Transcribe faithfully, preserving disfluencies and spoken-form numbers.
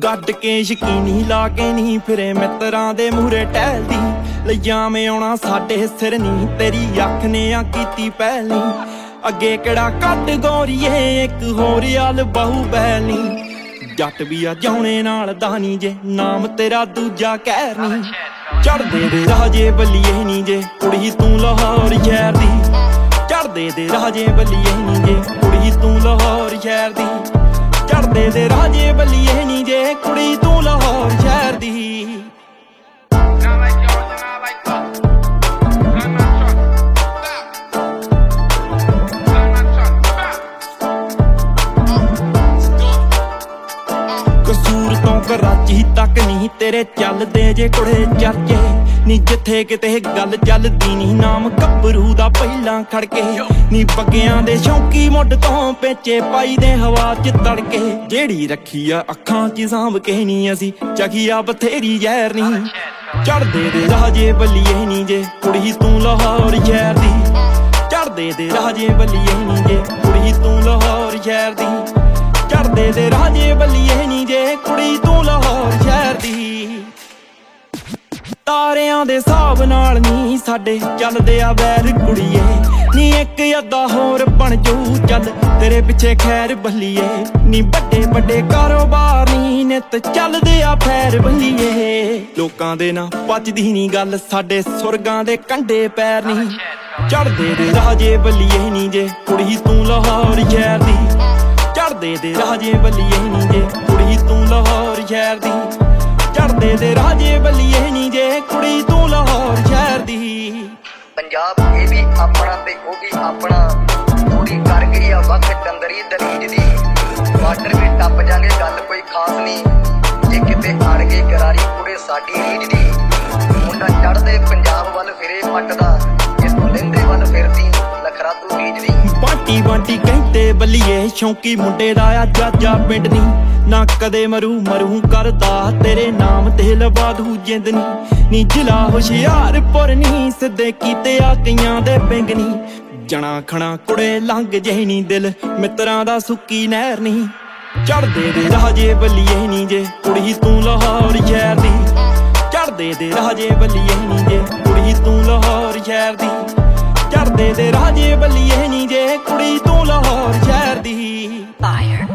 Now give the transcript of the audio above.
ਗੱਡ ਕੇ ਯਕੀਨੀ ਲਾ ਕੇ ਨਹੀਂ ਫਿਰੇ ਮਿੱਤਰਾਂ ਦੇ ਮੂਹਰੇ ਟਹਿਲਦੀ ਲਿਆ ਮੈਂ ਆਉਣਾ ਸਾਡੇ ਸਿਰ ਨਹੀਂ ਤੇਰੀ ਅੱਖ ਨੇ ਆ ਕੀਤੀ ਪਹਿਲ ਨੀ ਅੱਗੇ ਕਿਹੜਾ ਕੱਟ ਗੋਰੀਏ ਇੱਕ ਹੋਰ ਆਲ ਬਹੁ ਬਹਿਲ ਨੀ ਜੱਟ ਵੀ ਆ ਜਾਉਣੇ ਨਾਲ ਦਾਨੀ ਜੇ ਨਾਮ ਤੇਰਾ ਦੂਜਾ ਕਹਿਰ ਨੀ ਚੜਦੇ ਦੇ ਰਾਜੇ ਬੱਲੀਏ ਨੀ ਜੇ ਕੁੜੀ ਤੂੰ ਲਾਹੌਰ ਸ਼ਹਿਰ ਦੀ ਚੜਦੇ ਦੇ ਰਾਜੇ ਬੱਲੀਏ ਨੀ ਜੇ ਕੁੜੀ ਤੂੰ ਲਾਹੌਰ ਸ਼ਹਿਰ ਦੀ ਚੜਦੇ ਦੇ ਰਾਜੇ ਬੱਲੀਏ ਨੀ ਜੇ ਕੁੜੀ ਤੂੰ ਲਾਹੌਰ ਸ਼ਹਿਰ ਦੀ ਕਸੂਰ ਤੋਂ ਕਰਾਚੀ ਤੱਕ ਨਹੀਂ ਤੇਰੇ ਚੱਲਦੇ ਜੇ ਕੁੜੇ ਚਰਚੇ ਨੀ ਜਿੱਥੇ ਕਿਤੇ ਗੱਲ ਚੱਲਦੀ ਨੀ ਨਾਮ ਗੱਭਰੂ ਦਾ ਪਹਿਲਾਂ ਖੜਕੇ ਨੀ ਪੱਗਿਆਂ ਦੇ ਸ਼ੌਂਕੀ ਮੁੱਢ ਤੋਂ ਪੇਚੇ ਪਾਈ ਦੇ ਹਵਾ ਚ ਤੜਕੇ ਜਿਹੜੀ ਰੱਖੀ ਆ ਅੱਖਾਂ ਚ ਸਾਂਭ ਕੇ ਨੀ ਅਸੀਂ ਚਖੀਆ ਬਥੇਰੀ ਜ਼ਹਿਰ ਨੀ ਚੜਦੇ ਦੇ ਰਾਜੇ ਬੱਲੀਏ ਨੀ ਜੇ ਕੁੜੀ ਤੂੰ ਲਾਹੌਰ ਸ਼ਹਿਰ ਦੀ ਚੜਦੇ ਦੇ ਰਾਜੇ ਬੱਲੀਏ ਨੀ ਜੇ ਕੁੜੀ ਤੂੰ ਲਾਹੌਰ ਸ਼ਹਿਰ ਦੀ ਚੜਦੇ ਦੇ ਰਾਜੇ ਬੱਲੀਏ ਨੀ ਜੇ ਕੁੜੀ ਤੂੰ ਲਾਹੌਰ ਸ਼ਹਿਰ ਦੀ ਤਾਰਿਆਂ ਦੇ ਹਿਸਾਬ ਨਾਲ ਨੀ ਸਾਡੇ ਚੱਲਦੇ ਆ ਵੈਰ ਕੁੜੀਏ ਨੀ ਇੱਕ ਅੱਧਾ ਹੋਰ ਬਣ ਜਾਊ ਚੱਲ ਤੇਰੇ ਪਿੱਛੇ ਖੈਰ ਬੱਲੀਏ ਨੀ ਵੱਡੇ ਵੱਡੇ ਕਾਰੋਬਾਰ ਨੀ ਨਿੱਤ ਚੱਲਦੇ ਆ ਫੈਰ ਬੱਲੀਏ ਲੋਕਾਂ ਦੇ ਨਾ ਪਚਦੀ ਨੀ ਗੱਲ ਸਾਡੇ ਸੁਰਗਾਂ ਦੇ ਕੰਢੇ ਪੈਰ ਨੀ ਚੜਦੇ ਦੇ ਰਾਜੇ ਬੱਲੀਏ ਨੀ ਜੇ ਕੁੜੀ ਤੂੰ ਲਾਹੌਰ ਸ਼ਹਿਰ ਦੀ ਚੜਦੇ ਦੇ ਰਾਜੇ ਬੱਲੀਏ ਨੀ ਜੇ ਕੁੜੀ ਤੂੰ ਲਾਹੌਰ ਸ਼ਹਿਰ ਦੀ ਚੜਦੇ ਦੇ ਰਾਜੇ ਬੱਲੀਏ ਨੀ ਜੇ ਕੁੜੀ ਤੂੰ ਲਾਹੌਰ ਸ਼ਹਿਰ ਦੀ ਪੰਜਾਬ ਇਹ ਵੀ ਆਪਣਾ ਤੇ ਉਹ ਵੀ ਆਪਣਾ ਥੋੜੀ ਕਰ ਗਈ ਆ ਵਕਤ ਡੰਗਰੀ ਦਲੀਜ ਦੀ ਬਾਰਡਰ ਵੀ ਟੱਪ ਜਾਂਗੇ ਗੱਲ ਕੋਈ ਖਾਸ ਨਹੀਂ ਜੇ ਕਿਤੇ ਅੜ ਗਈ ਕਰਾਰੀ ਕੁੜੇ ਸਾਡੀ ਰੀਝ ਦੀ ਮੁੰਡਾ ਚੜਦੇ ਪੰਜਾਬ ਵੱਲ ਫਿਰੇ ਪੱਟਦਾ ਜਿੱਥੋਂ ਲੈਂਦੇ ਵੱਲ ਫਿਰਦੀ ਲਖਰਾ ਤੂੰ ਰੀਝ ਦੀ ਬਾਂਟੀ ਬਾਂਟੀ ਕਹਿੰਦੇ ਬੱਲੀਏ ਸ਼ੌਂਕੀ ਮੁੰਡੇ ਦਾ ਆ ਜਾਜਾ ਪਿੰਡ ਨੀ ਨਾ ਕਦੇ ਮਰੂ ਮਰੂ ਕਰਦਾ ਤੇਰੇ ਨਾਮ ਤੇ ਲਵਾ ਦੂ ਜਿੰਦ ਨੀ ਨੀ ਜ਼ਿਲ੍ਹਾ ਹੁਸ਼ਿਆਰਪੁਰ ਨੀ ਸਿੱਧੇ ਕੀਤੇ ਆ ਕਈਆਂ ਦੇ ਪਿੰਗ ਨੀ ਜਣਾ ਖਣਾ ਕੁੜੇ ਲੰਘ ਜਿਹੀ ਨੀ ਦਿਲ ਮਿੱਤਰਾਂ ਦਾ ਸੁੱਕੀ ਨਹਿਰ ਨੀ ਚੜਦੇ ਦੇ ਰਾਜੇ ਬੱਲੀਏ ਨੀ ਜੇ ਕੁੜੀ ਤੂੰ ਲਾਹੌਰ ਸ਼ਹਿਰ ਦੀ ਚੜਦੇ ਦੇ ਰਾਜੇ ਬੱਲੀਏ ਨੀ ਜੇ ਕੁੜੀ ਤੂੰ ਲਾਹੌਰ ਸ਼ਹਿਰ ਦੀ ਚੜਦੇ ਦੇ ਰਾਜੇ ਬੱਲੀਏ ਨੀ ਜੇ ਕੁੜੀ ਤੂੰ ਲਾਹੌਰ ਸ਼ਹਿਰ ਦੀ।